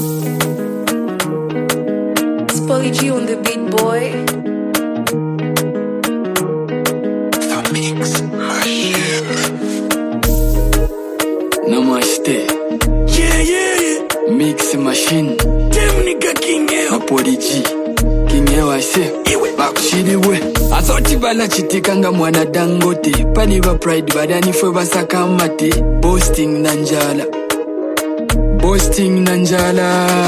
Polly G on the beat, boy. The Mix Machine. Namaste. Yeah. Mix Machine. Temnika Kingeo. Na Polly G. Kingeo ase. Bakushiriwe. Asoti bala chitikanga mwana Dangote. Pali ba pride badani fwe basaka mate. Boasting na njala. Boasting na njala.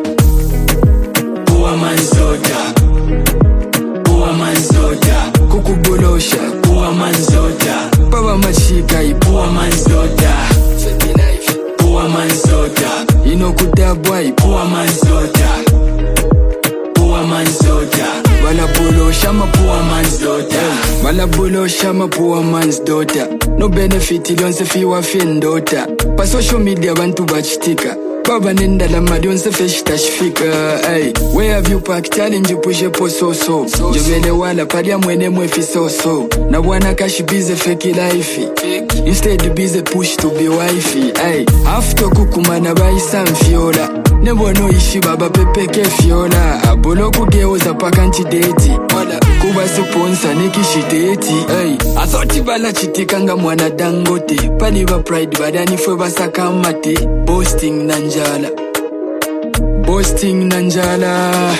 Poor man's daughter. Poor man's daughter. Kukubulosha. Poor man's daughter. Baba machika. Poor man's daughter. Poor man's daughter. Inokudabwai. Poor man's daughter. Poor man's daughter. Balabulosha ma Poor man's daughter. Balabulosha ma poor man's daughter. No benefit lyonse fiwa fendota. Pa social media bantu bachitika. Baba nenda la madionse feshita shifika. Ay, where have you packed challenge pushe po so. Jovele wala padia mwene mwefi so. Na wana kashi bize fake life. Instead bize push to be wifey. Ay, after kukumana baisa mfiola. Nebo no ishi baba pepeke fiola. Abolo kugeuza paka ntideti. Kuba sponsor nikishideti. Ay, asoti bala chitikanga mwana Dangote. Pali ba pride badani fwe basaka mate. Boasting na njala. Boasting na njala.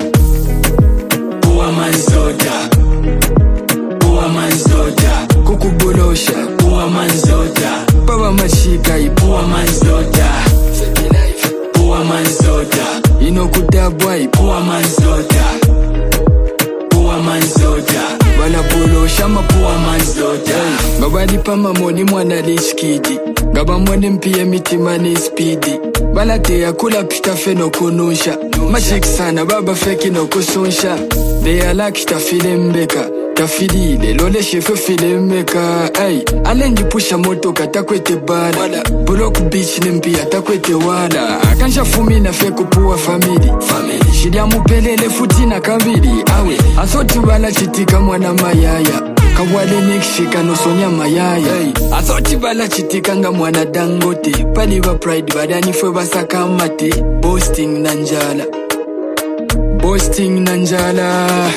Poor man's daughter. Poor man's daughter. Kukubulosha. Poor man's daughter. Baba machika. Poor man's daughter. Poor man's daughter. Inokudabwai. Poor man's daughter. Poor man's daughter. Balabulosha ma Poor man's daughter. Gabadi pama moni mwana lishkidi. Gaba mwene mpie mitima ni speedy. Balate ya kula pita fe no konusha. Mashik sana baba feki no kusonsha. Deya la kita file mbeka. Kafili lole shefe file mbeka. Ay, alenji pusha moto katakwete bala. Block beach ni mpia takwete wala. Akansha fumi na fe kupuwa family. Shidia mupelele futi na kabili. Awe, asoti bala chitika mwana mayaya. Kawale nikshika no sonya mayaya. Asoti bala chitikanga mwana Dangote. Pali ba pride badani fwe basaka mate. Boasting na njala. Boasting na njala.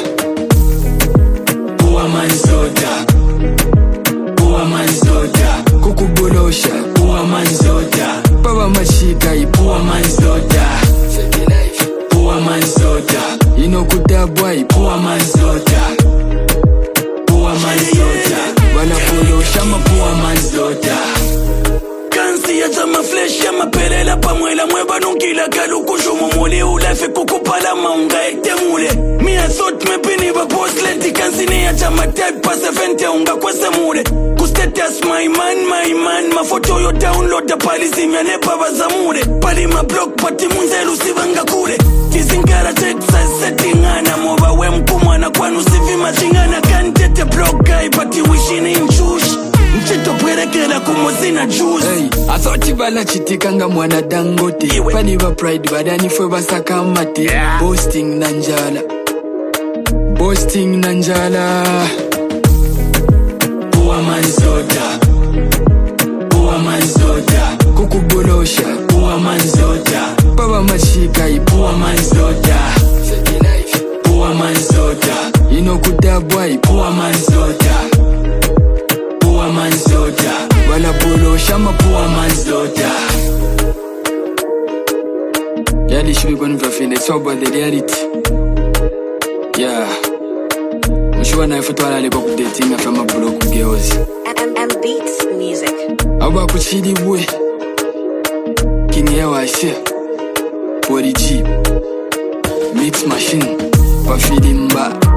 Poor man's daughter. Poor man's daughter. Kukubulosha. Poor man's daughter. Baba machika. Poor man's daughter. Poor man's daughter. Inokudabwai. Poor man's daughter. Poor man's daughter. Balabulosha ma Poor man's daughter. Kansi ya zama flesh ya mapelela pamwela mweba nunkila kalukushu mumuli ulefe kukupala maunga ekte mule. Mi I thought mepini ba post leti kansi ni ya chama type pa 70 unga kwese mule. Kustatus my man mafoto yo download palisi mya nepa bazamule. Pali ma blog pati munzelu sivanga kule. Kizingara Texas settingana moba we mkumwana kwanu sivi machingana kantete blog guy pati wishini nchush. Mchito pwerekela kumozina juice. Hey, asoti bala chitikanga mwana Dangote. Pali ba pride badani fwe basaka mate. Boasting na njala. Boasting na njala. Poor man's daughter. Poor man's daughter. Kukubulosha. Poor man's daughter. Baba machika. Poor man's daughter. Poor man's daughter. Inokudabwai. Poor man's daughter. Poor man's daughter. Balabulosha ma Poor man's daughter. Yali should be going for feel it's all about the reality. Yeah. Mshua na ifutwala lipo kudating from a block girls. M Beats Music. Aba kuchili bwe. Kingeo ashe. Polly G. Mix Machine. Pa filimba.